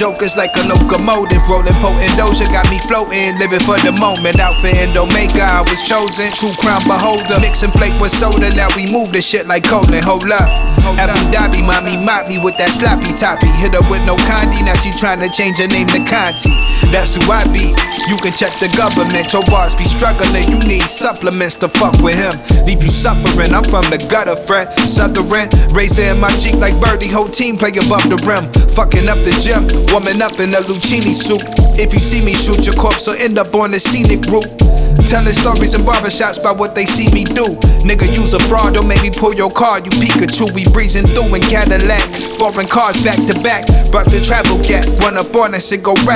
jokers like a locomotive. Rolling potent doja got me floating, living for the moment. Out for Omega, I was chosen. True crown beholder, mixing flake with soda. Now we move the shit like Colin. Hold up, Abu Dhabi, mommy mop me with that sloppy toppy. Hit her with no Condi, now she tryna change her name to Conti. That's who I be. You can check the government. Your bars be struggling, you need supplements to fuck with him. Leave you suffering. I'm from the gutter, friend. Southern, razor in my cheek like Birdie. Whole team play above the rim. Fucking up the gym, warming up in a Lucchini suit. If you see me shoot your corpse, or end up on the scenic route. Telling stories in barbershops about what they see me do. Nigga, use a fraud, don't make me pull your car. You Pikachu, we breezing through in Cadillac. Foreign cars back to back. Brought the travel gap, run up on us and go rap.